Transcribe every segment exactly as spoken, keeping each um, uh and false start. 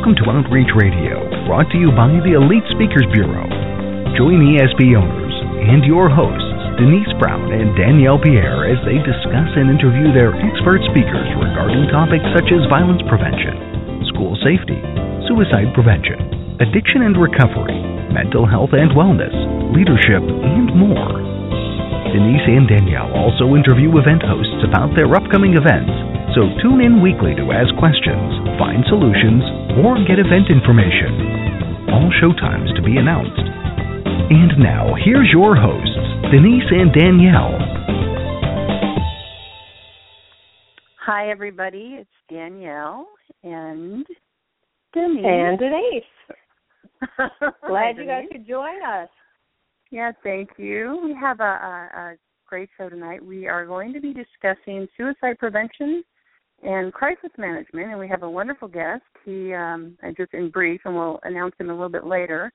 Welcome to Outreach Radio, brought to you by the Elite Speakers Bureau. Join E S B owners and your hosts, Denise Brown and Danielle Pierre, as they discuss and interview their expert speakers regarding topics such as violence prevention, school safety, suicide prevention, addiction and recovery, mental health and wellness, leadership, and more. Denise and Danielle also interview event hosts about their upcoming events, so tune in weekly to ask questions, find solutions, or get event information. All showtimes to be announced. And now, here's your hosts, Denise and Danielle. Hi, everybody. It's Danielle and Denise. And Denise. Glad Hi, you guys Denise. could join us. Yeah, thank you. We have a, a, a great show tonight. We are going to be discussing suicide prevention and crisis management, and we have a wonderful guest. He, um, just in brief, and we'll announce him a little bit later.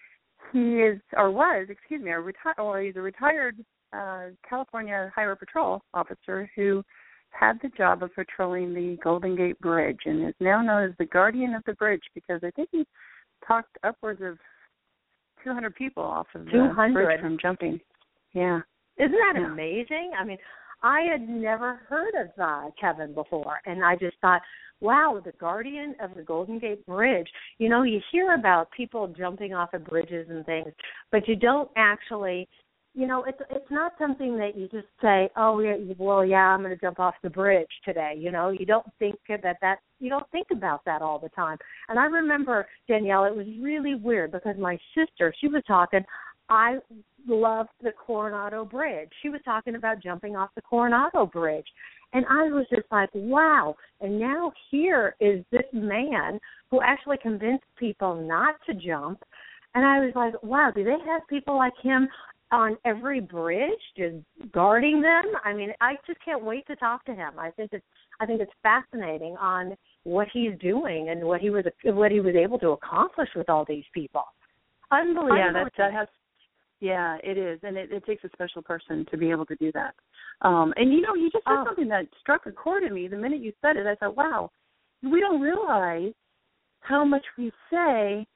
He is, or was, excuse me, a reti- or he's a retired uh, California Highway Patrol officer who had the job of patrolling the Golden Gate Bridge and is now known as the guardian of the bridge because I think he talked upwards of two hundred people off of the bridge from jumping. Yeah. Isn't that yeah. amazing? I mean, I had never heard of uh, Kevin before, and I just thought, wow, the guardian of the Golden Gate Bridge. You know, you hear about people jumping off of bridges and things, but you don't actually, you know, it's it's not something that you just say, oh, yeah, well, yeah, I'm going to jump off the bridge today. You know, you don't think that that, you don't think about that all the time. And I remember, Danielle, it was really weird because my sister, she was talking, I loved the Coronado Bridge. She was talking about jumping off the Coronado Bridge. And I was just like, wow. And now here is this man who actually convinced people not to jump. And I was like, wow, do they have people like him on every bridge just guarding them? I mean, I just can't wait to talk to him. I think it's I think it's fascinating on what he's doing and what he was what he was able to accomplish with all these people. Unbelievable. Yeah, that, that has Yeah, it is, and it, it takes a special person to be able to do that. Um, and, you know, you just said oh. something that struck a chord in me. The minute you said it, I thought, wow, we don't realize how much we say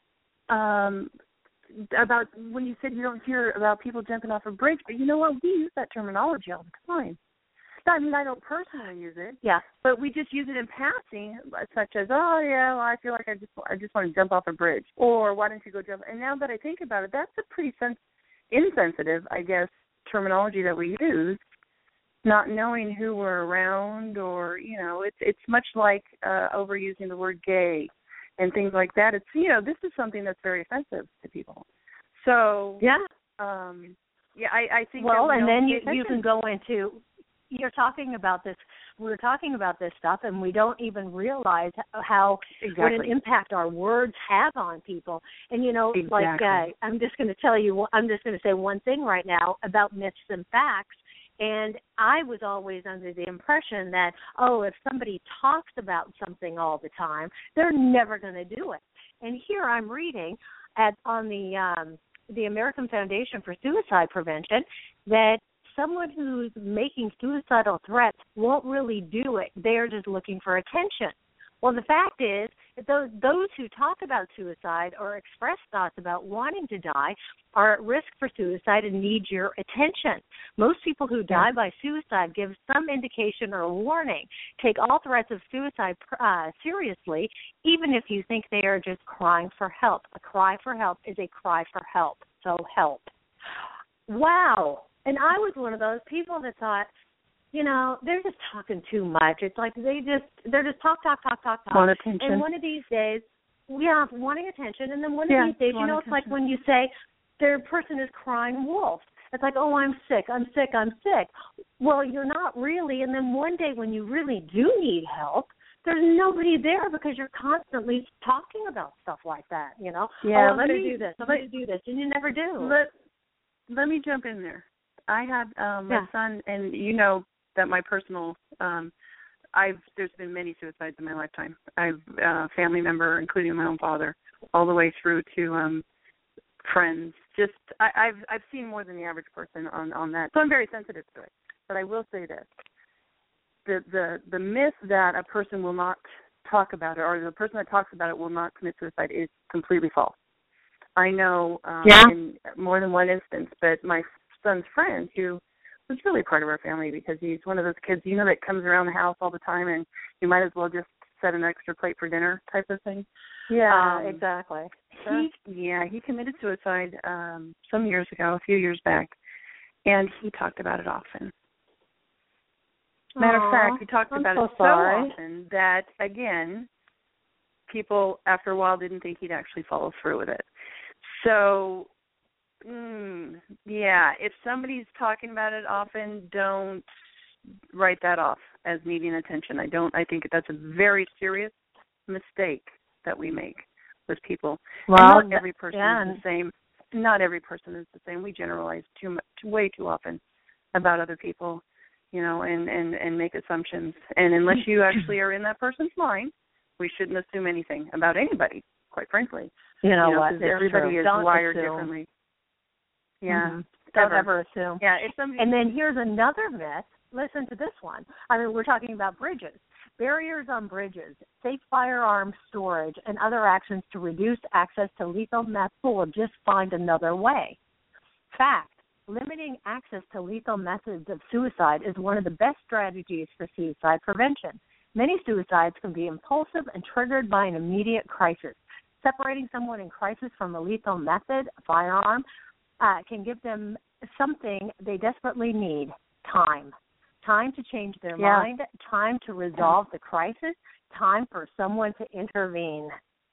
um, about when you said you don't hear about people jumping off a bridge, but you know what? We use that terminology all the time. I mean, I don't personally use it, yeah, but we just use it in passing, such as, oh, yeah, well, I feel like I just I just want to jump off a bridge, or why don't you go jump? And now that I think about it, that's a pretty sens- insensitive, I guess, terminology that we use, not knowing who we're around, or, you know, it's it's much like uh, overusing the word gay and things like that. It's, you know, this is something that's very offensive to people. So, yeah, um, yeah, I, I think well, that we and don't then pay you attention. you can go into. You're talking about this. We're talking about this stuff, and we don't even realize how exactly. what an impact our words have on people. And you know, exactly. like uh, I'm just going to tell you, I'm just going to say one thing right now about myths and facts. And I was always under the impression that, oh, if somebody talks about something all the time, they're never going to do it. And here I'm reading at on the um, the American Foundation for Suicide Prevention that someone who's making suicidal threats won't really do it. They're just looking for attention. Well, the fact is that those, those who talk about suicide or express thoughts about wanting to die are at risk for suicide and need your attention. Most people who die by suicide give some indication or warning. Take all threats of suicide uh, seriously, even if you think they are just crying for help. A cry for help is a cry for help, so help. Wow. And I was one of those people that thought, you know, they're just talking too much. It's like they just, they're just talk, talk, talk, talk, talk. Want attention. And one of these days, yeah, wanting attention. And then one yeah, of these days, you know, it's attention. like when you say their person is crying wolf. It's like, oh, I'm sick, I'm sick, I'm sick. Well, you're not really. And then one day when you really do need help, there's nobody there because you're constantly talking about stuff like that, you know. Yeah, oh, I'm let going me, to do this, I'm let, going to do this, and you never do. Let, let me jump in there. I had um, my yeah. son, and you know that my personal, um, I've there's been many suicides in my lifetime. I've a uh, family member, including my own father, all the way through to um, friends. Just I, I've I've seen more than the average person on, on that, so I'm very sensitive to it. But I will say this: the the the myth that a person will not talk about it or the person that talks about it will not commit suicide is completely false. I know um, yeah. in more than one instance, but my son's friend, who was really part of our family because he's one of those kids, you know, that comes around the house all the time and you might as well just set an extra plate for dinner type of thing. Yeah, um, exactly. He, yeah, he committed suicide um, some years ago, a few years back, and he talked about it often. Matter Aww, of fact, he talked I'm about so it so sorry. often that, again, people after a while didn't think he'd actually follow through with it. So, mm, yeah, if somebody's talking about it often, don't write that off as needing attention. I don't. I think that's a very serious mistake that we make with people. Well, and not every person yeah. is the same. Not every person is the same. We generalize too much, way too often about other people, you know, and, and, and make assumptions. And unless you actually are in that person's mind, we shouldn't assume anything about anybody, quite frankly. You know, you know what? Everybody true. is Don't wired assume. differently. Yeah. Mm-hmm. Don't ever. ever assume. Yeah. If somebody... And then here's another myth. Listen to this one. I mean, we're talking about bridges. Barriers on bridges, safe firearm storage, and other actions to reduce access to lethal meth or just find another way. Fact, limiting access to lethal methods of suicide is one of the best strategies for suicide prevention. Many suicides can be impulsive and triggered by an immediate crisis. Separating someone in crisis from a lethal method, a firearm, uh, can give them something they desperately need, time. Time to change their yeah. mind, time to resolve the crisis, time for someone to intervene.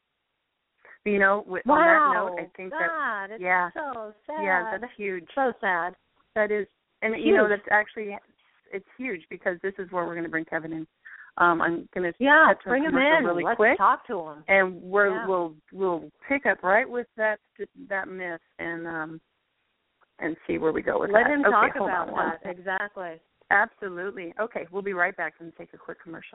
You know, with, wow. on that note, I think God, that, it's yeah, so sad. yeah, that's huge. So sad. That is, and huge. you know, that's actually, it's huge because this is where we're going to bring Kevin in. Um, I'm going to yeah, cut bring him in. really Let's quick, talk to him. and we're, yeah. we'll we'll pick up right with that that myth and um and see where we go with Let that. him okay, talk hold about on one that. second. Exactly. Absolutely. Okay, we'll be right back and take a quick commercial.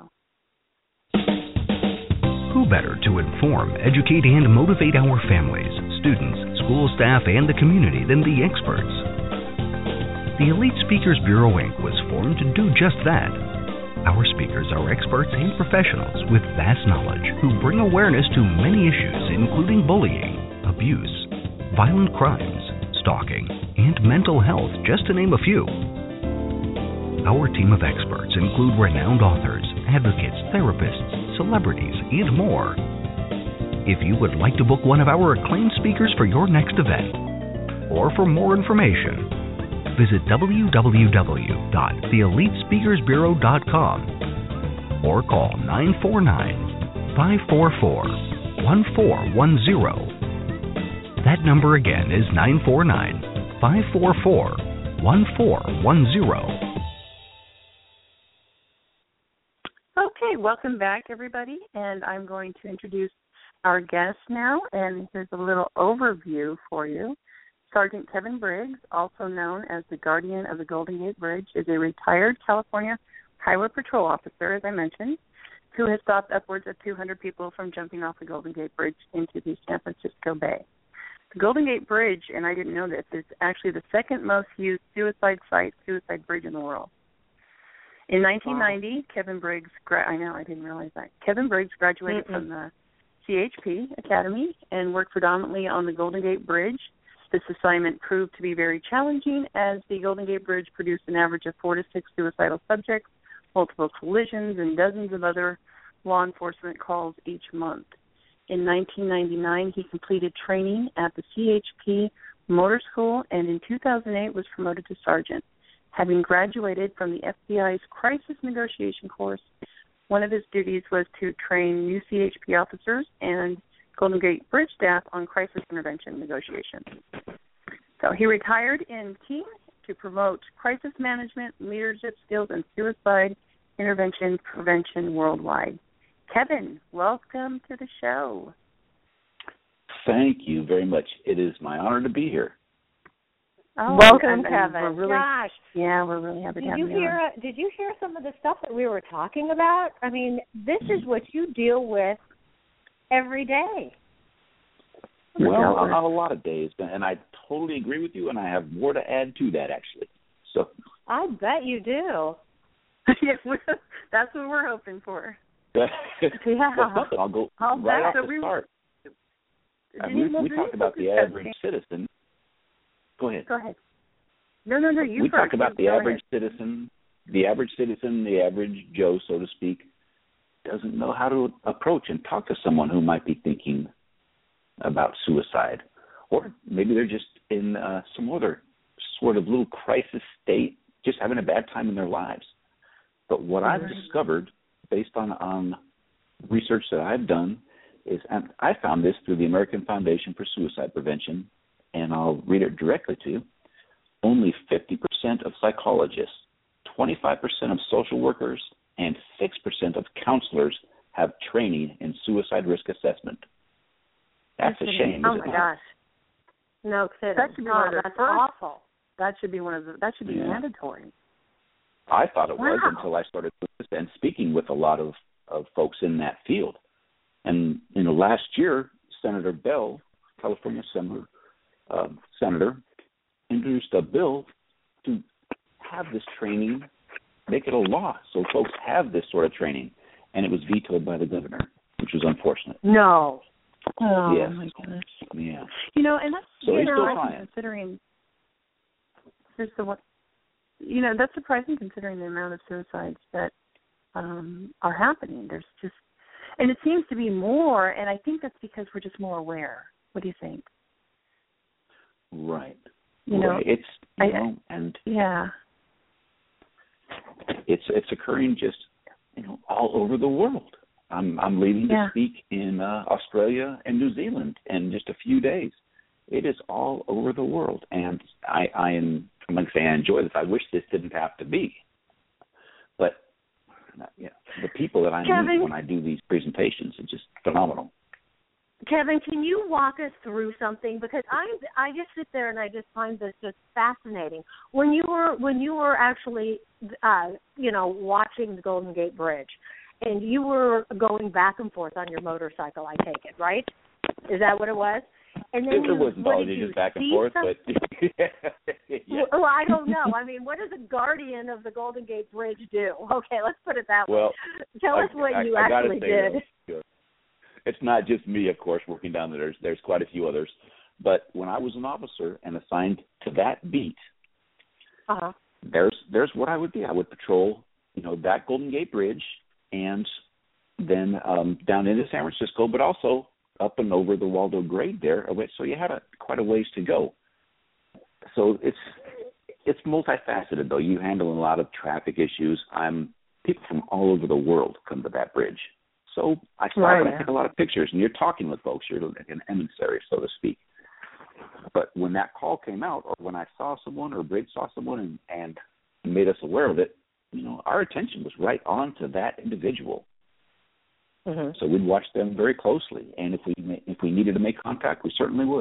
Who better to inform, educate, and motivate our families, students, school staff, and the community than the experts? The Elite Speakers Bureau, Incorporated was formed to do just that. Our speakers are experts and professionals with vast knowledge who bring awareness to many issues, including bullying, abuse, violent crimes, stalking, and mental health, just to name a few. Our team of experts include renowned authors, advocates, therapists, celebrities, and more. If you would like to book one of our acclaimed speakers for your next event, or for more information, visit w w w dot the elite speakers bureau dot com or call nine four nine, five four four, one four one zero. That number again is nine four nine, five four four, one four one zero. Okay, welcome back, everybody, and I'm going to introduce our guest now, and here's a little overview for you. Sergeant Kevin Briggs, also known as the Guardian of the Golden Gate Bridge, is a retired California Highway Patrol officer, as I mentioned, who has stopped upwards of two hundred people from jumping off the Golden Gate Bridge into the San Francisco Bay. The Golden Gate Bridge, and I didn't know this, is actually the second most used suicide site, suicide bridge in the world. In nineteen ninety, wow. Kevin Briggs, gra- I know, I didn't realize that. Kevin Briggs graduated Mm-mm. from the C H P Academy and worked predominantly on the Golden Gate Bridge. This assignment proved to be very challenging as the Golden Gate Bridge produced an average of four to six suicidal subjects, multiple collisions, and dozens of other law enforcement calls each month. In nineteen ninety-nine, he completed training at the C H P Motor School and in two thousand eight was promoted to sergeant. Having graduated from the F B I's crisis negotiation course, one of his duties was to train new C H P officers and Golden Gate Bridge staff on crisis intervention negotiations. So he retired in team to promote crisis management, leadership skills, and suicide intervention prevention worldwide. Kevin, welcome to the show. Thank you very much. It is my honor to be here. Oh, welcome, and, and Kevin. We're really, Gosh, yeah, we're really happy to did have you you hear? on. Did you hear some of the stuff that we were talking about? I mean, this is what you deal with every day. Well, on, on a lot of days, and I totally agree with you, and I have more to add to that, actually. So I bet you do. Yes, that's what we're hoping for. yeah. Well, something I'll go I'll right off so the we, start. Uh, Denise, we well, we Denise talk about the discussing. average citizen. Go ahead. Go ahead. No, no, no. You we first. talk about you the go average ahead. citizen, the average citizen, the average Joe, so to speak, doesn't know how to approach and talk to someone who might be thinking about suicide, or maybe they're just in uh, some other sort of little crisis state, just having a bad time in their lives. But what mm-hmm. I've discovered, based on, on research that I've done, is, and I found this through the American Foundation for Suicide Prevention, and I'll read it directly to you. Only fifty percent of psychologists, twenty-five percent of social workers, and six percent of counselors have training in suicide risk assessment. That's a shame. Oh, my gosh. No kidding. That should be oh, one of the that's first. awful. That should be one of the, that should be yeah. mandatory. I thought it wow. was until I started and speaking with a lot of, of folks in that field. And, you know, last year, Senator Bell, California Senator, uh, Senator, introduced a bill to have this training, make it a law, so folks have this sort of training. And it was vetoed by the governor, which was unfortunate. No. Oh, yes. my goodness. Yeah. You know, and that's so you he's know, still trying. considering there's the what you know, that's surprising considering the amount of suicides that um, are happening. There's just and it seems to be more, and I think that's because we're just more aware. What do you think? Right. You know, right. it's you I, know, and yeah, it's it's occurring just you know all over the world. I'm I'm leaving yeah. to speak in uh, Australia and New Zealand in just a few days. It is all over the world, and I, I am I'm going to say I enjoy this. I wish this didn't have to be, but you know, the people that I Kevin, meet when I do these presentations are just phenomenal. Kevin, can you walk us through something? Because I I just sit there and I just find this just fascinating. When you were when you were actually uh, you know watching the Golden Gate Bridge, and you were going back and forth on your motorcycle, I take it, right? Is that what it was? And then it, you, it wasn't always just back and forth, some... but yeah. Well, I don't know. I mean, what does a guardian of the Golden Gate Bridge do? Okay, let's put it that well, way. Tell I, us what I, you I actually did. Though, it's not just me, of course, working down there. There's, there's quite a few others. But when I was an officer and assigned to that beat, uh-huh. there's there's what I would do. I would patrol, you know, that Golden Gate Bridge and then um, down into San Francisco, but also up and over the Waldo Grade there. So you had a, quite a ways to go. So it's it's multifaceted, though. You handle a lot of traffic issues. I'm people from all over the world come to that bridge. So I stop right, and I yeah. take a lot of pictures, and you're talking with folks. You're like an emissary, so to speak. But when that call came out, or when I saw someone, or Briggs saw someone and, and made us aware of it, you know, our attention was right on to that individual. Mm-hmm. So we'd watch them very closely, and if we if we needed to make contact, we certainly would.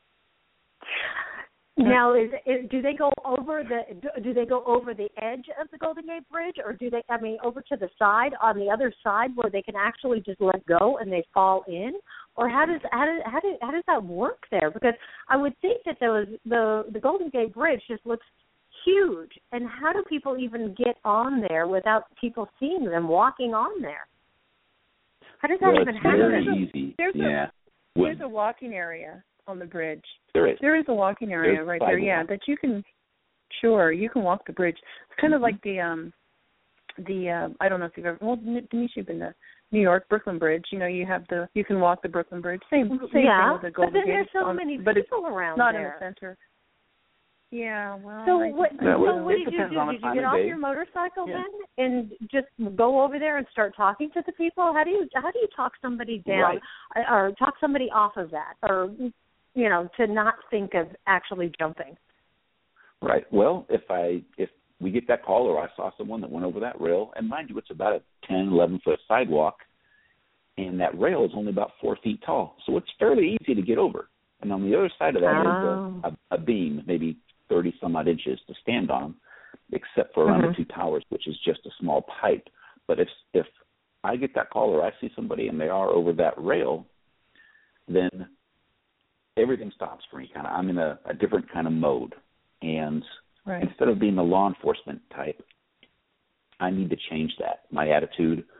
Now, is, is do they go over the do they go over the edge of the Golden Gate Bridge, or do they? I mean, over to the side on the other side where they can actually just let go and they fall in, or how does how does how does, how does that work there? Because I would think that there was the the Golden Gate Bridge just looks huge, and how do people even get on there without people seeing them walking on there? How does that well, even it's happen? very There's a, easy. there's yeah. A, when, there's a walking area on the bridge. There is. There is a walking area There's right there, yeah, sidewalk. that you can, sure, you can walk the bridge. It's kind mm-hmm. of like the, um, the uh, I don't know if you've ever, well, Denise, you've been to New York, Brooklyn Bridge. You know, you have the, you can walk the Brooklyn Bridge. Same, same yeah, thing with the Golden Gate. but then there's so on, many but it's people around not there. in the center. Yeah, well. So I what? just, Yeah, so well, what it did you depends do? on the Did you time get of off day. your motorcycle Yeah. then and just go over there and start talking to the people? How do you how do you talk somebody down Right. or talk somebody off of that, or you know, to not think of actually jumping? Right. Well, if I if we get that call or I saw someone that went over that rail, and mind you, it's about a ten, eleven foot sidewalk, and that rail is only about four feet tall, so it's fairly easy to get over. And on the other side of that Oh. is a, a, a beam, maybe thirty some odd inches to stand on, except for around Mm-hmm. the two towers, which is just a small pipe. But if if I get that call or I see somebody and they are over that rail, then everything stops for me. Kind of, I'm in a, a different kind of mode, and right. instead of being the law enforcement type, I need to change that, my attitude.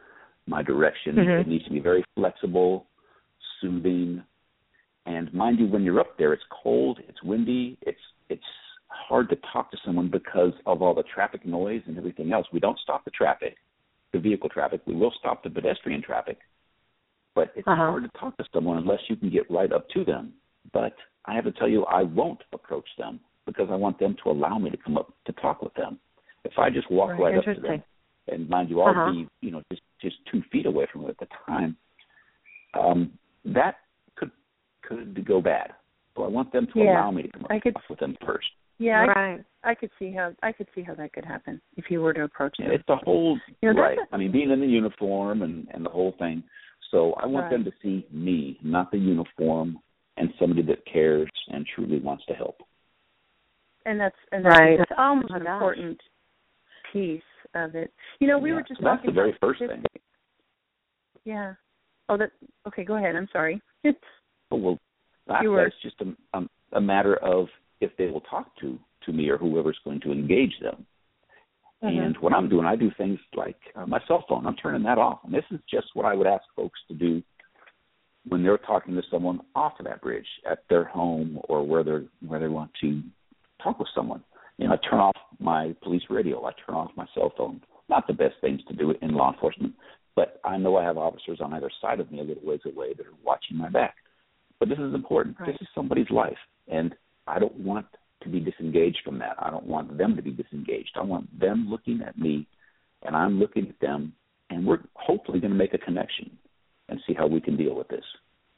my direction. Mm-hmm. It needs to be very flexible, soothing. And mind you, when you're up there, it's cold, it's windy, it's it's hard to talk to someone because of all the traffic noise and everything else. We don't stop the traffic, the vehicle traffic. We will stop the pedestrian traffic. But it's uh-huh. hard to talk to someone unless you can get right up to them. But I have to tell you, I won't approach them because I want them to allow me to come up to talk with them. If I just walk right, right up to them, and mind you, I'll uh-huh. be, you know, just, just two feet away from them at the time, um, that could could go bad. So I want them to yeah, allow me to come up I and could, talk with them first. Yeah, right. I, I could see how I could see how that could happen if you were to approach them. Yeah, it's the whole you know, right. A, I mean, being in the uniform and, and the whole thing. So I want right. them to see me, not the uniform, and somebody that cares and truly wants to help. And that's and that's, right. that's oh an important piece of it. You know, we yeah, were just so that's talking the very about first statistics. thing. Yeah. Oh, that. Okay, go ahead. I'm sorry. oh, well, that, you were, that's just a, a, a matter of if they will talk to, to me or whoever's going to engage them. Mm-hmm. And what I'm doing, I do things like uh, my cell phone. I'm turning that off. And this is just what I would ask folks to do when they're talking to someone off of that bridge at their home or where they where they want to talk with someone. You know, I turn off my police radio. I turn off my cell phone. Not the best things to do in law enforcement, but I know I have officers on either side of me a little ways away that are watching my back. But this is important. Right. This is somebody's life, and I don't want to be disengaged from that. I don't want them to be disengaged. I want them looking at me, and I'm looking at them, and we're hopefully going to make a connection and see how we can deal with this.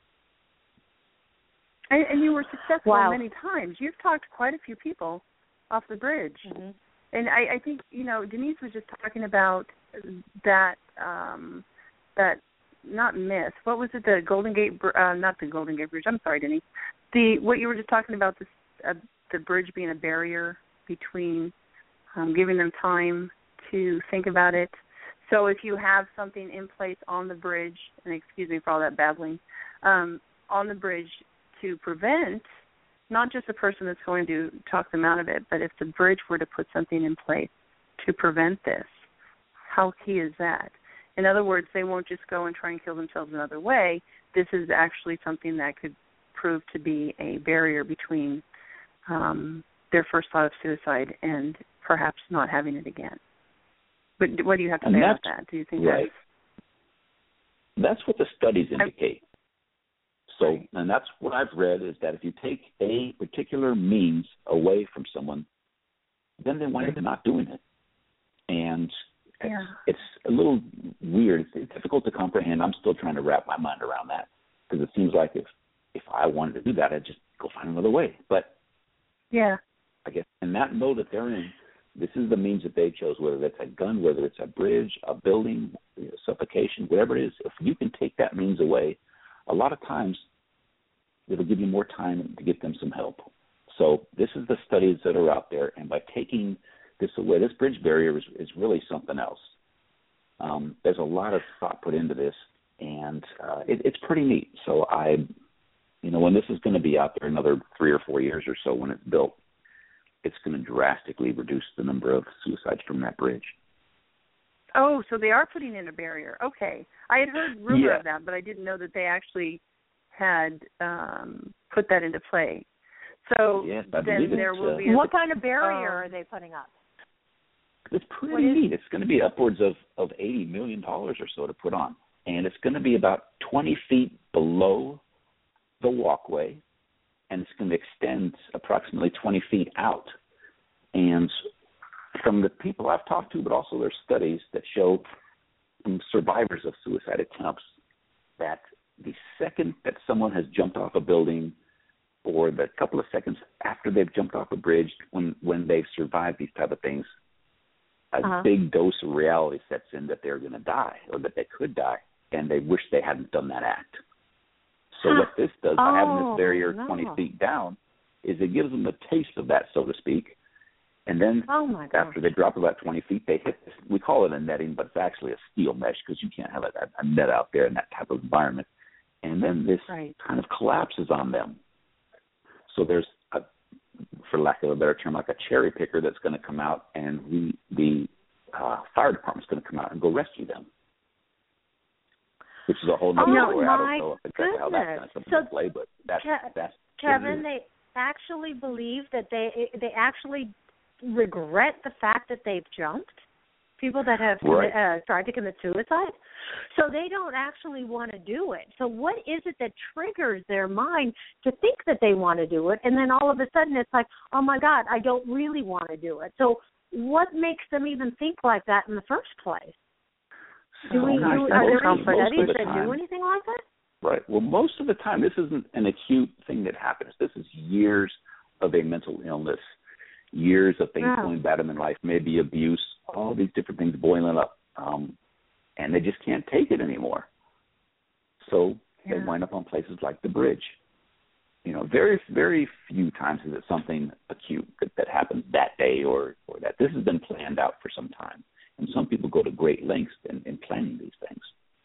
And, and you were successful wow. many times. You've talked to quite a few people off the bridge. Mm-hmm. And I, I think, you know, Denise was just talking about that, um, that not myth. What was it, the Golden Gate, uh, not the Golden Gate Bridge, I'm sorry, Denise. The, what you were just talking about, this, uh, the bridge being a barrier between um, giving them time to think about it. So if you have something in place on the bridge, and excuse me for all that babbling, um, on the bridge to prevent not just the person that's going to talk them out of it, but if the bridge were to put something in place to prevent this, how key is that? In other words, they won't just go and try and kill themselves another way. This is actually something that could prove to be a barrier between um, their first thought of suicide and perhaps not having it again. But what do you have to and say about that? Do you think right. that's... That's what the studies indicate. So, and that's what I've read is that if you take a particular means away from someone, then they wind up not doing it. And it's, yeah. it's a little weird. It's difficult to comprehend. I'm still trying to wrap my mind around that because it seems like if, if I wanted to do that, I'd just go find another way. But yeah, I guess in that mode that they're in, this is the means that they chose, whether it's a gun, whether it's a bridge, a building, you know, suffocation, whatever it is. If you can take that means away, a lot of times it'll give you more time to get them some help. So this is the studies that are out there, and by taking this away, this bridge barrier is, is really something else. Um, there's a lot of thought put into this, and uh, it, it's pretty neat. So I, you know, when this is going to be out there another three or four years or so when it's built, it's going to drastically reduce the number of suicides from that bridge. Oh, so they are putting in a barrier. Okay. I had heard rumor yeah. of that, but I didn't know that they actually had um, put that into play. So yes, I then believe there it's, will uh, be... What kind of barrier um, are they putting up? It's pretty neat. It's going to be upwards of, of eighty million dollars or so to put on. And it's going to be about twenty feet below the walkway, and it's going to extend approximately twenty feet out. And from the people I've talked to, but also there's studies that show from survivors of suicide attempts that the second that someone has jumped off a building or the couple of seconds after they've jumped off a bridge, when, when they've survived these type of things, a uh-huh. big dose of reality sets in that they're going to die or that they could die, and they wish they hadn't done that act. So what this does by oh, having this barrier no. twenty feet down is it gives them a taste of that, so to speak. And then oh my after they drop about twenty feet, they hit this. We call it a netting, but it's actually a steel mesh because you can't have a, a net out there in that type of environment. And then this right. kind of collapses on them. So there's, a, for lack of a better term, like a cherry picker that's going to come out, and we, the uh, fire department's going to come out and go rescue them. which is a whole nother Oh, story. I don't know my exactly how that's goodness. not something So, to play, but that's Ke- that's Kevin, they actually believe that they they actually regret the fact that they've jumped. People that have Right. uh, tried to commit suicide, so they don't actually want to do it. So what is it that triggers their mind to think that they want to do it, and then all of a sudden it's like, oh my God, I don't really want to do it. So what makes them even think like that in the first place? Do So we? nice. Do, And are most- there any most of studies the that time- do anything like that? Right. Well, most of the time, this isn't an acute thing that happens. This is years of a mental illness, years of things Yeah. going bad in their life, maybe abuse, all these different things boiling up, um, and they just can't take it anymore. So Yeah. they wind up on places like the bridge. You know, very, very few times is it something acute that, that happens that day or, or that. This has been planned out for some time. And some people go to great lengths in, in planning these things.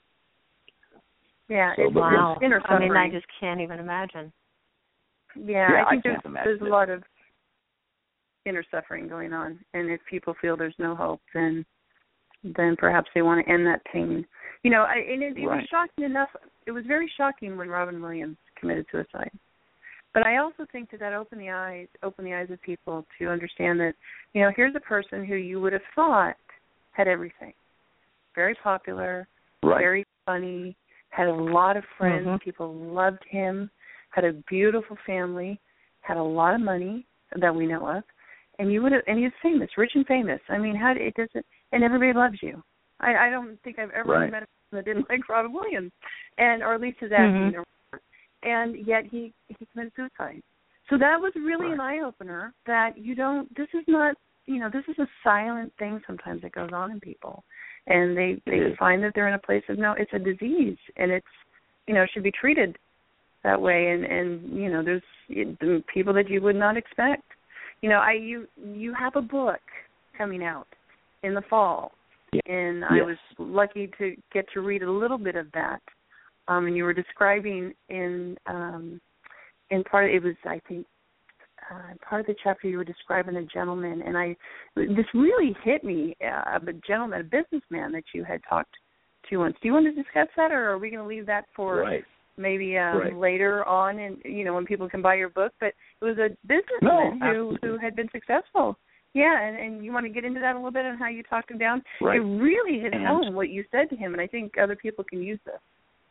Yeah, So, it's, but Wow. it's inner I mean, I suffering. just can't even imagine. Yeah, Yeah, I think I there's can't imagine there's a it. lot of inner suffering going on, and if people feel there's no hope, then then perhaps they want to end that pain. You know, I, and it, it was Right. shocking enough. It was very shocking when Robin Williams committed suicide. But I also think that that opened the eyes, opened the eyes of people to understand that, you know, here's a person who you would have thought had everything, very popular, Right. very funny, had a lot of friends, Mhm. people loved him, had a beautiful family, had a lot of money that we know of, and you would have, and he's famous, rich and famous. I mean, how it doesn't, and everybody loves you. I, I don't think I've ever Right. met a person that didn't like Robin Williams, and or at least his acting, Mhm. or, and yet he he committed suicide. So that was really Right. an eye opener that you don't. This is not, you know, this is a silent thing sometimes that goes on in people, and they they is. find that they're in a place of no, it's a disease, and it's, you know, should be treated that way, and and you know, there's it, people that you would not expect. You know, I you you have a book coming out in the fall, Yeah. and I Yes. was lucky to get to read a little bit of that. Um, and you were describing in um, in part it was I think uh, part of the chapter you were describing a gentleman, and I this really hit me uh, a gentleman, a businessman that you had talked to once. Do you want to discuss that, or are we going to leave that for Right. maybe um, Right. later on, and you know, when people can buy your book? But it was a businessman No, who absolutely. who had been successful. Yeah, and, and you want to get into that a little bit and how you talked him down? Right. It really hit And- home what you said to him, and I think other people can use this.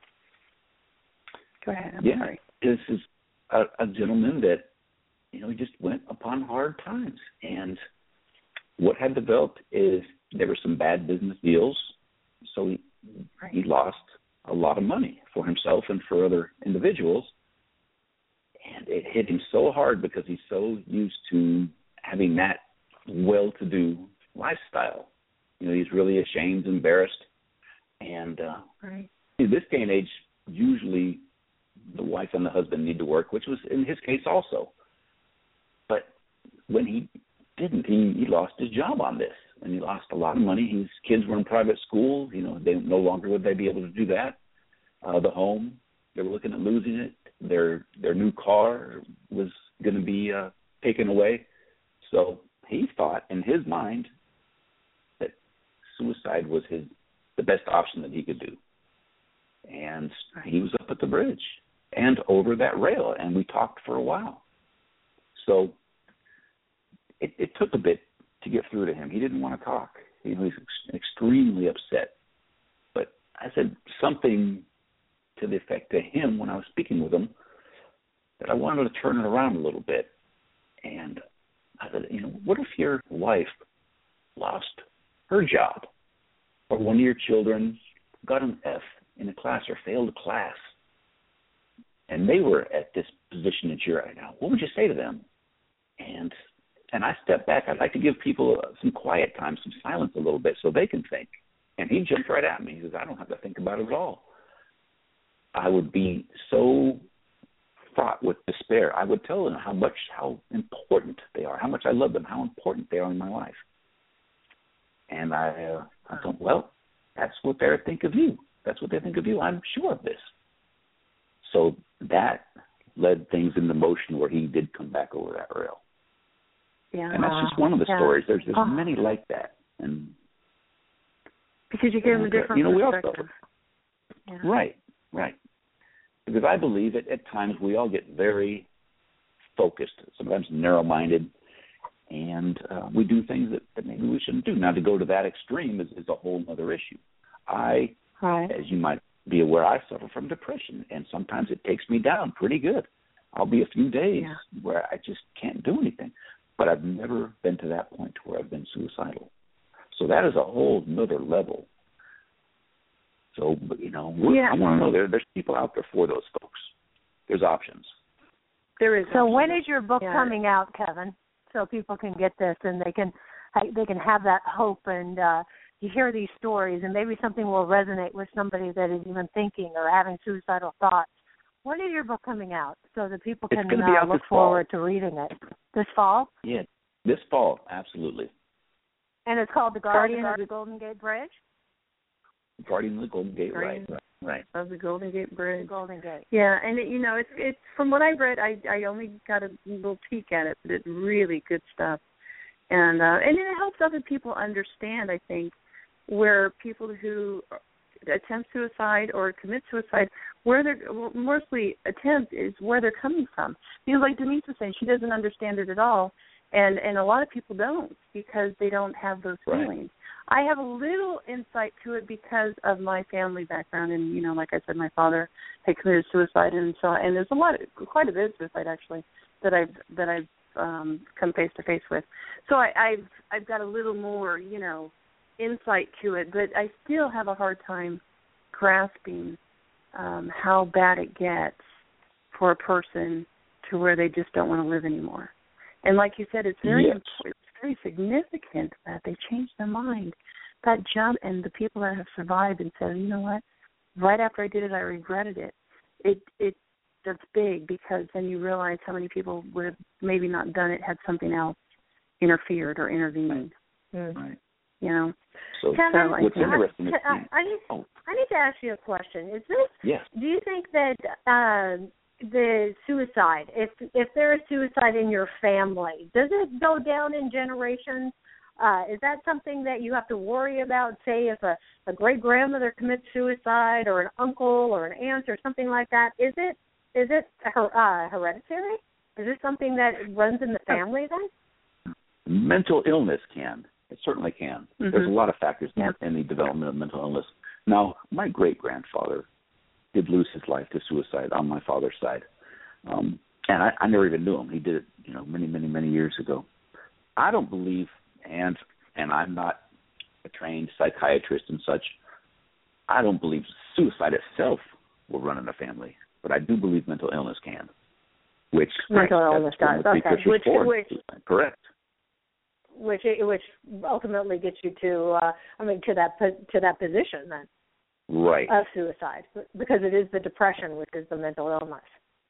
Go ahead. I'm yeah, sorry. this is a, a gentleman that, you know, he just went upon hard times. And what had developed is there were some bad business deals, so he, Right. he lost a lot of money for himself and for other individuals. And it hit him so hard because he's so used to having that well-to-do lifestyle. You know, he's really ashamed, embarrassed. And uh, Right. in this day and age, usually the wife and the husband need to work, which was in his case also. But when he didn't, he, he lost his job on this, and he lost a lot of money. His kids were in private school. You know, they no longer would they be able to do that. Uh, the home, they were looking at losing it. Their their new car was going to be uh, taken away. So he thought in his mind that suicide was his the best option that he could do. And he was up at the bridge and over that rail, and we talked for a while. So it, it took a bit to get through to him. He didn't want to talk. You know, he's ex- extremely upset. But I said something to the effect to him when I was speaking with him that I wanted to turn it around a little bit. And I said, you know, what if your wife lost her job, or one of your children got an F in a class or failed a class, and they were at this position that you're at now? What would you say to them? And and I stepped back. I'd like to give people some quiet time, some silence a little bit so they can think. And he jumped right at me. He says, I don't have to think about it at all. I would be so fraught with despair. I would tell them how much, how important they are, how much I love them, how important they are in my life. And I, uh, I thought, well, that's what they think of you. That's what they think of you. I'm sure of this. So that led things into motion where he did come back over that rail. Yeah. And that's just one of the Yeah. stories. There's there's Oh. many like that. And Because you gave him a and, uh, different you know, we also, perspective. Yeah. Right, right. Because I believe that at times we all get very focused, sometimes narrow-minded, and uh, we do things that, that maybe we shouldn't do. Now, to go to that extreme is, is a whole other issue. I, right. as you might be aware, I suffer from depression, and sometimes it takes me down pretty good. I'll be a few days yeah. where I just can't do anything. But I've never been to that point where I've been suicidal. So that is a whole nother level. So, you know, we're, yeah. I want to know there, there's people out there for those folks. There's options. There is. So options. when is your book yeah. coming out, Kevin? So people can get this and they can they can have that hope, and uh, you hear these stories, and maybe something will resonate with somebody that is even thinking or having suicidal thoughts. When is your book coming out so that people can uh, look forward to reading it? This fall? Yeah, this fall, absolutely. And it's called The Guardian of the Golden Gate Bridge? Guardian of the Golden Gate, right, right, right. Of the Golden Gate Bridge. The Golden Gate. Yeah, and it, you know, it's it's from what I've read, I I only got a little peek at it, but it's really good stuff, and uh, and it helps other people understand. I think where people who attempt suicide or commit suicide, where they're mostly attempt is where they're coming from. Because like Denise was saying, she doesn't understand it at all, and and a lot of people don't because they don't have those right. feelings. I have a little insight to it because of my family background, and you know, like I said, my father had committed suicide, and so and there's a lot, of, quite a bit of suicide actually that I've that I've um, come face to face with. So I, I've I've got a little more, you know, insight to it, but I still have a hard time grasping um, how bad it gets for a person to where they just don't want to live anymore. And like you said, it's very yes. important. Very significant that they change their mind. That jump, and the people that have survived and said, you know what, right after I did it, I regretted it. It it that's big because then you realize how many people would have maybe not done it had something else interfered or intervened. Right. right. You know. So, Kevin, what's I, interesting is I, I need oh. I need to ask you a question. Is this? Yes. Do you think that uh, the suicide, if if there is suicide in your family, does it go down in generations? Uh, is that something that you have to worry about, say, if a, a great-grandmother commits suicide or an uncle or an aunt or something like that? Is it is it uh, hereditary? Is it something that runs in the family then? Mental illness can. It certainly can. Mm-hmm. There's a lot of factors yeah. in the development of mental illness. Now, my great-grandfather did lose his life to suicide on my father's side. Um, and I, I never even knew him. He did it, you know, many, many, many years ago. I don't believe, and and I'm not a trained psychiatrist and such, I don't believe suicide itself will run in a family. But I do believe mental illness can, which mental illness does. Okay, which, which correct. Which which ultimately gets you to, uh, I mean, to that to that position then. Right. Of suicide, because it is the depression, which is the mental illness.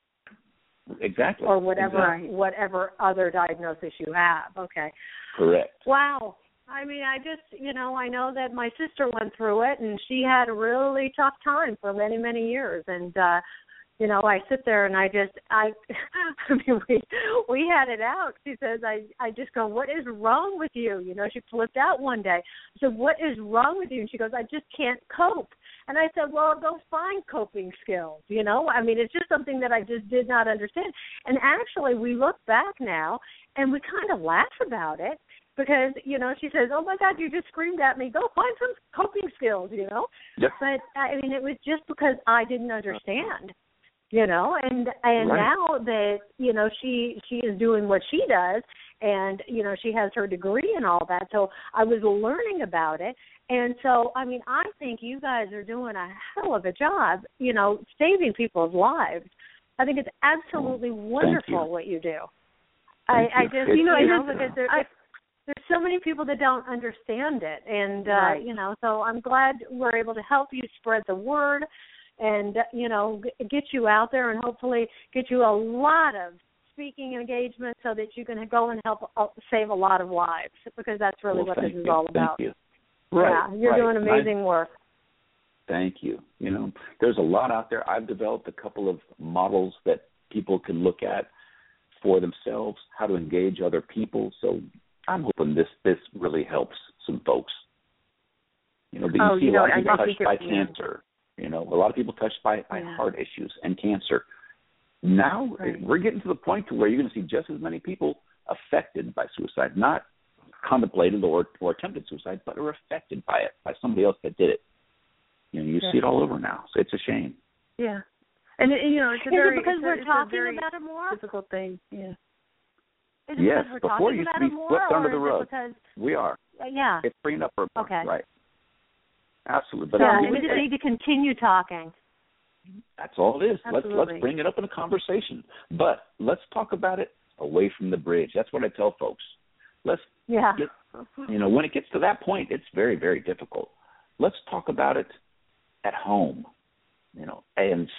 Exactly. Or whatever exactly. whatever other diagnosis you have. Okay. Correct. Wow. I mean, I just, you know, I know that my sister went through it, and she had a really tough time for many, many years. And, uh, you know, I sit there and I just, I, I mean, we we had it out. She says, I, I just go, what is wrong with you? You know, she flipped out one day. I said, what is wrong with you? And she goes, I just can't cope. And I said, well, go find coping skills, you know. I mean, it's just something that I just did not understand. And actually, we look back now, and we kind of laugh about it because, you know, she says, oh, my God, you just screamed at me. Go find some coping skills, you know. Yep. But, I mean, it was just because I didn't understand, you know. And and right. now that, you know, she, she is doing what she does, and, you know, she has her degree and all that. So I was learning about it. And so, I mean, I think you guys are doing a hell of a job, you know, saving people's lives. I think it's absolutely wonderful you. what you do. Thank I, I you. just, It's, you know, you know because there, I, there's so many people that don't understand it. And, uh, right. you know, so I'm glad we're able to help you spread the word and, you know, get you out there and hopefully get you a lot of speaking engagement so that you can go and help save a lot of lives, because that's really well, what this you. is all about. Thank you. Right, yeah, you're right. doing amazing I, work. Thank you. You know, there's a lot out there. I've developed a couple of models that people can look at for themselves, how to engage other people. So I'm hoping this this really helps some folks. You know, but you oh, see you a know, lot of people I touched by it, cancer You know, a lot of people touched by, by yeah. heart issues and cancer. Now right. we're getting to the point to where you're going to see just as many people affected by suicide, not contemplated or, or attempted suicide, but are affected by it, by somebody else that did it. You know, you yeah. see it all over now. So it's a shame. Yeah. And, it, you know, it's a Is very, it because it's we're a, it's talking a very about it more? difficult thing. Yeah. Is it Yes, because we're before talking it used about to it be more, swept under or the is rug. it because We are. uh, yeah. It's bringing up our Okay. Right. Absolutely. But yeah, I mean, we just need to continue talking. That's all it is. Absolutely. Let's let's bring it up in a conversation. But let's talk about it away from the bridge. That's what I tell folks. Let's Yeah. get, you know, when it gets to that point, it's very, very difficult. Let's talk about it at home, you know, and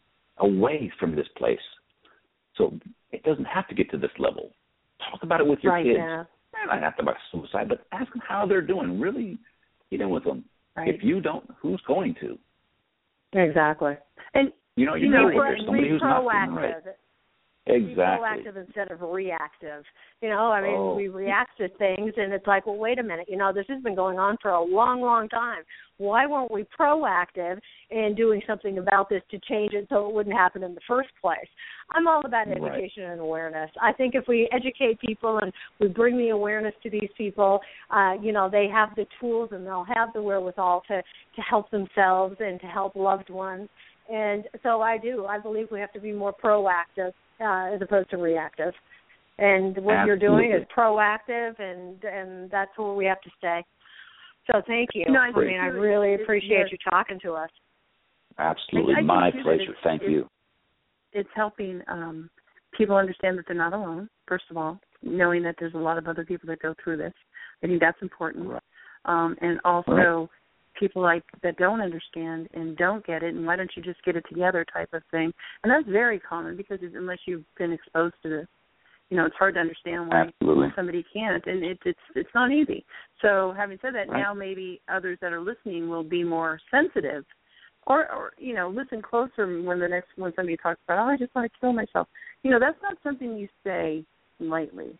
away from this place. So it doesn't have to get to this level. Talk about it with your right, kids. Yeah. Not have to about suicide, but ask them how they're doing. Really get in with them. Right. If you don't, who's going to? Exactly. And you know, you, you know, know, if there's somebody who's not doing right. Exactly. Be proactive instead of reactive. You know, I mean, oh. we react to things, and it's like, well, wait a minute. You know, this has been going on for a long, long time. Why weren't we proactive in doing something about this to change it so it wouldn't happen in the first place? I'm all about education right. and awareness. I think if we educate people and we bring the awareness to these people, uh, you know, they have the tools and they'll have the wherewithal to, to help themselves and to help loved ones. And so I do. I believe we have to be more proactive uh, as opposed to reactive. And what Absolutely. you're doing is proactive, and, and that's where we have to stay. So thank you. No, I, I mean, I really appreciate you talking to us. Absolutely. I, I My pleasure. it's, Thank it's, you. It's helping um, people understand that they're not alone, first of all, knowing that there's a lot of other people that go through this. I think that's important. Right. Um, and also right. people like that don't understand and don't get it, and why don't you just get it together type of thing. And that's very common because unless you've been exposed to this, you know, it's hard to understand why Absolutely. somebody can't, and it, it's it's not easy. So having said that, right. now maybe others that are listening will be more sensitive, or, or you know, listen closer when the next when somebody talks about, oh, I just want to kill myself. You know, that's not something you say lightly.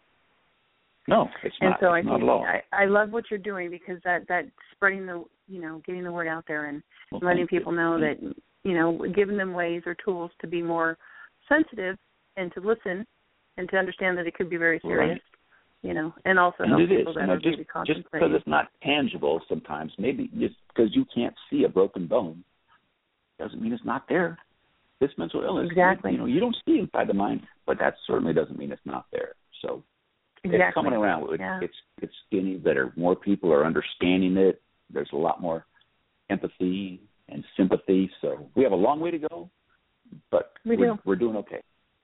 No, it's and not. so it's I not think at all. I, I love what you're doing because that that spreading the you know getting the word out there and well, letting thank people you. know that you know giving them ways or tools to be more sensitive and to listen. And to understand that it could be very serious, right. you know, and also and help it people is. that You know, are just, maybe just contemplating. because it's not tangible sometimes, maybe just because you can't see a broken bone doesn't mean it's not there. This mental illness, exactly. you know, you don't see inside the mind, but that certainly doesn't mean it's not there. So exactly. it's coming around. It's, yeah. it's it's getting better. More people are understanding it. There's a lot more empathy and sympathy. So we have a long way to go, but we we're, do. we're doing okay.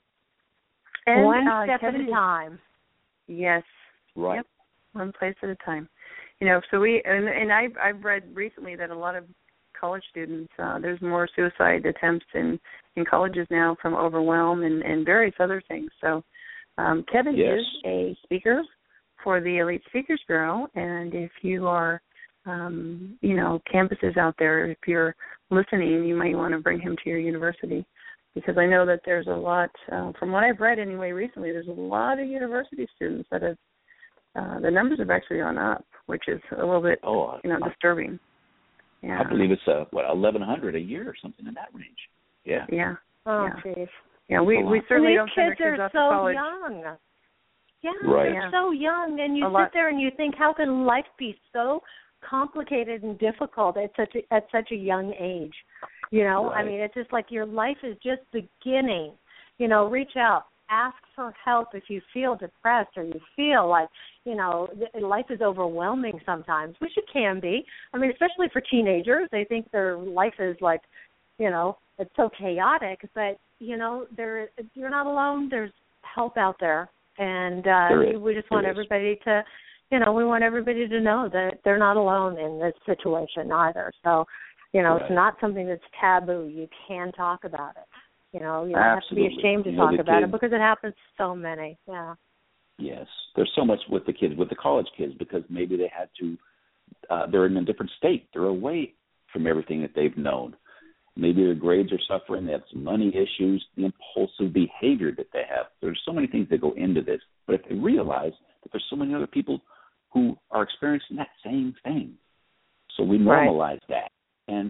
And, one uh, step Kevin, at a time. Yes. Right. Yep. One place at a time. You know, so we and, and I've I've read recently that a lot of college students uh, there's more suicide attempts in, in colleges now from overwhelm and, and various other things. So um, Kevin yes. is a speaker for the Elite Speakers Bureau, and if you are um, you know campuses out there, if you're listening, you might want to bring him to your university. Because I know that there's a lot, uh, from what I've read anyway recently, there's a lot of university students that have, uh, the numbers have actually gone up, which is a little bit, oh, you know, I, disturbing. Yeah. I believe it's, uh, what, eleven hundred a year or something in that range. Yeah. Yeah. Oh, yeah. geez. Yeah, we, we certainly don't send our kids kids are off so to college. young. Yeah, right. they're so young, and you a sit lot. there and you think, how can life be so complicated and difficult at such a, at such a young age? You know, right. I mean, it's just like your life is just beginning. You know, reach out, ask for help if you feel depressed or you feel like, you know, life is overwhelming sometimes, which it can be. I mean, especially for teenagers, they think their life is like, you know, it's so chaotic. But, you know, there you're not alone. There's help out there. And uh, we just want everybody to, you know, we want everybody to know that they're not alone in this situation either. So, you know, right. It's not something that's taboo. You can talk about it. You know, you don't Absolutely. have to be ashamed to you talk know, about kids, it because it happens to so many. Yeah. Yes. There's so much with the kids, with the college kids, because maybe they had to, uh, they're in a different state. They're away from everything that they've known. Maybe their grades are suffering. They have some money issues, the impulsive behavior that they have. There's so many things that go into this. But if they realize that there's so many other people who are experiencing that same thing, so we normalize right. that. And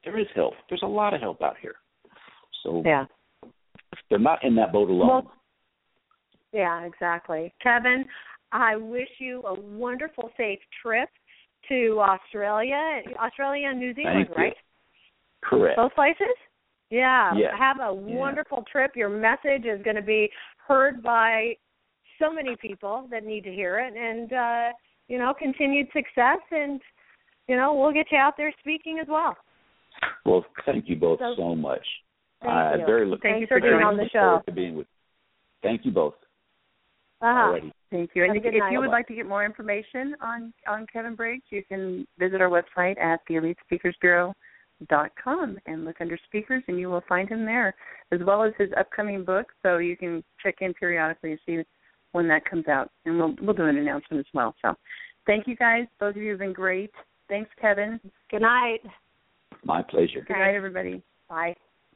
there is help. There's a lot of help out here. So yeah. they're not in that boat alone. Well, yeah, exactly. Kevin, I wish you a wonderful, safe trip to Australia, Australia and New Zealand, Thank right? You. Correct. Both places? Yeah. Yes. Have a wonderful yeah. trip. Your message is going to be heard by so many people that need to hear it, and, uh, you know, continued success, and, you know, we'll get you out there speaking as well. Well, thank you both so, so much. I very look Thanks for being on the show. To being with. Thank you both. Uh-huh. Thank you. And Have if, if you would Bye. like to get more information on, on Kevin Briggs, you can visit our website at the elite speakers bureau dot com and look under speakers, and you will find him there, as well as his upcoming book. So you can check in periodically and see when that comes out, and we'll we'll do an announcement as well. So thank you, guys. Both of you have been great. Thanks, Kevin. Good night. My pleasure. Good night, everybody. Bye.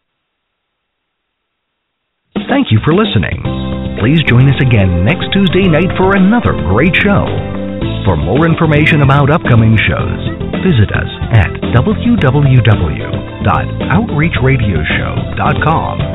Thank you for listening. Please join us again next Tuesday night for another great show. For more information about upcoming shows, visit us at w w w dot outreach radio show dot com.